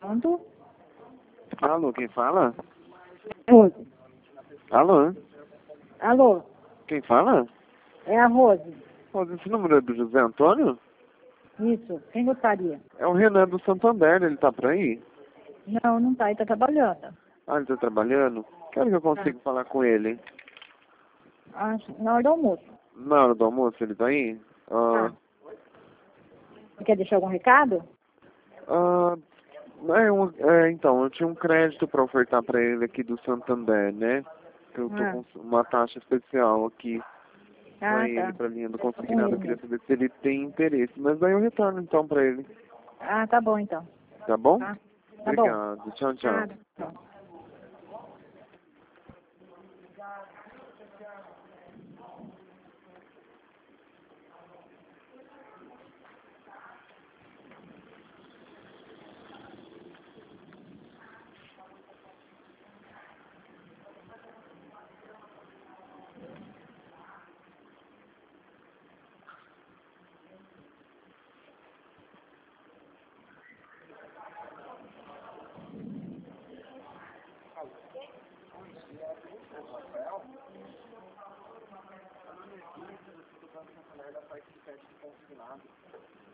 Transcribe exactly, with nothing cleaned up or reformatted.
Pronto? Alô, quem fala? Rose. Alô? Alô? Quem fala? É a Rose. Rose, esse número é do José Antônio? Isso. Quem gostaria? É o Renan do Santander, ele tá por aí? Não, não tá. Ele tá trabalhando. Ah, ele tá trabalhando? Quero que eu consiga falar com ele. Acho, na hora do almoço. Na hora do almoço ele tá aí? Ah, Você quer deixar algum recado? ah, é, um, é, então, eu tinha um crédito pra ofertar pra ele aqui do Santander, né? Eu tô Ah. com uma taxa especial aqui Ah, pra ele, tá. pra linha do Com consignado. ele Eu queria mesmo. saber se ele tem interesse. Mas daí eu retorno então pra ele. Ah, tá bom então. Tá bom? Tá, tá bom. Obrigado. Tchau, tchau. Nada. Tchau. Ela faz sete consignado.